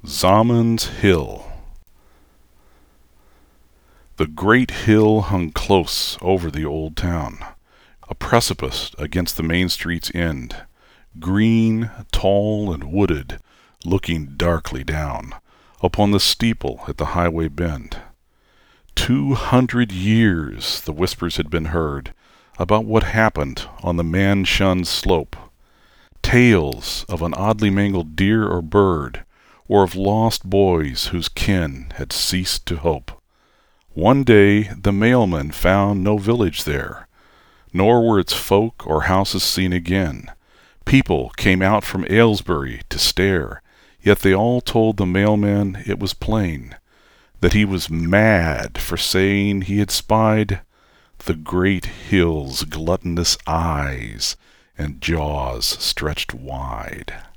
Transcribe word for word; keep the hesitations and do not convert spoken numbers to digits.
Zaman's Hill. The great hill hung close over the old town, a precipice against the main street's end, green, tall, and wooded, looking darkly down upon the steeple at the highway bend. Two hundred years the whispers had been heard about what happened on the man-shunned slope, tales of an oddly mangled deer or bird, or of lost boys whose kin had ceased to hope. One day the mailman found no village there, nor were its folk or houses seen again. People came out from Aylesbury to stare, yet they all told the mailman it was plain that he was mad for saying he had spied the great hill's gluttonous eyes and jaws stretched wide.